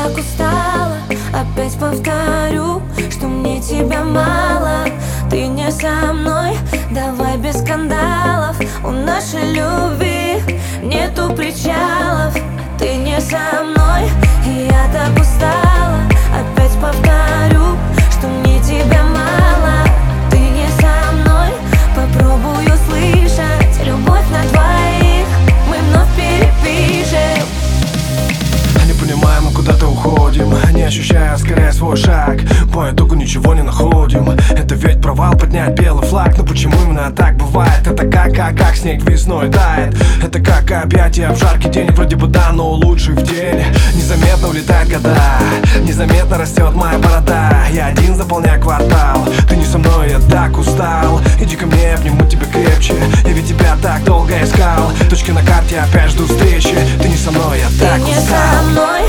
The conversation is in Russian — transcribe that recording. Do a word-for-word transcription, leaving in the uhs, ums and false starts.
так устала, опять повторю, что мне тебя мало. Ты не со мной, давай без скандалов. У нашей любви нету причалов. Ты не со мной, и я так устала, опять повторю, что мне тебя мало. Ты не со мной, попробую слышать любовь на двоих, мы вновь перепишем. Не понимаем, мы куда-то уходим, не ощущая скорее свой шаг. По итогу ничего не находим. Это ведь провал поднять белый флаг. Но почему именно так бывает? Это как, как, как снег весной тает. Это как объятия в жаркий день. Вроде бы да, но лучший в день. Незаметно улетают года, незаметно растет моя борода. Я один заполняю квартал. Ты не со мной, я так устал. Иди ко мне, обниму тебя крепче. Я ведь тебя так долго искал. Точки на карте, опять жду встречи. Ты не со мной, я так Ты не устал. со мной,